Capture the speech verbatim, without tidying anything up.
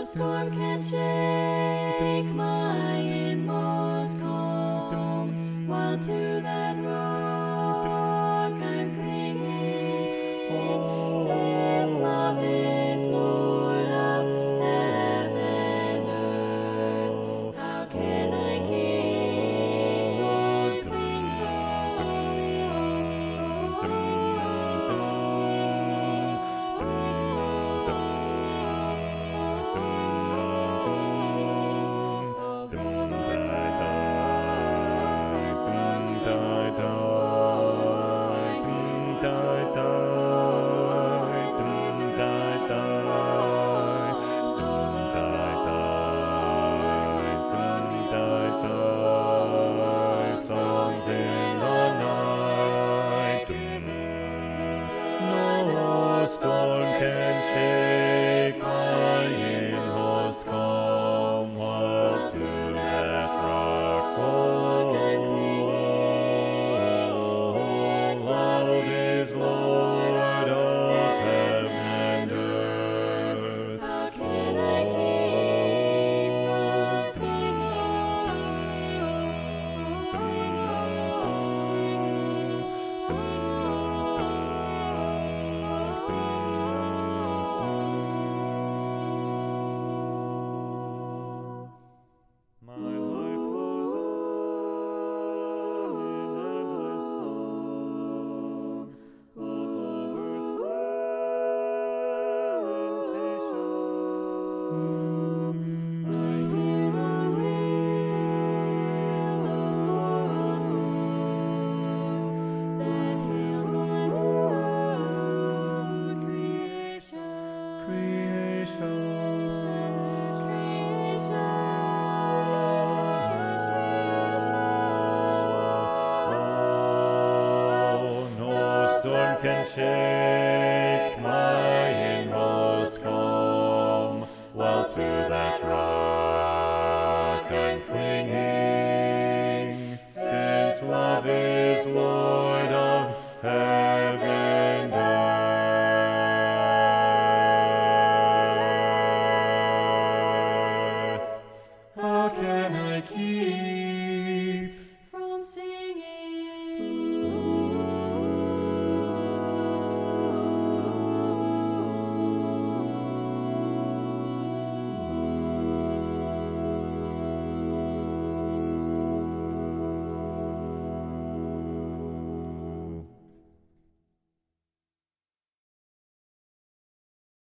storm can shake my inmost calm, while to that rock I'm clinging. Since love is Lord of heaven and earth, how can I keep from singing, singing, songs in the night. No storm can shake my inmost calm, while to that rock, oh, love is Lord of heaven and earth. how can I keep from singing, My life flows on in endless song above earth's lamentation. I hear the wheel of four that hails on earth, creation, Creation. Oh, no storm can shake my inmost calm, while to that rock I'm clinging, since love is Lord of heaven and earth. How can I keep from singing.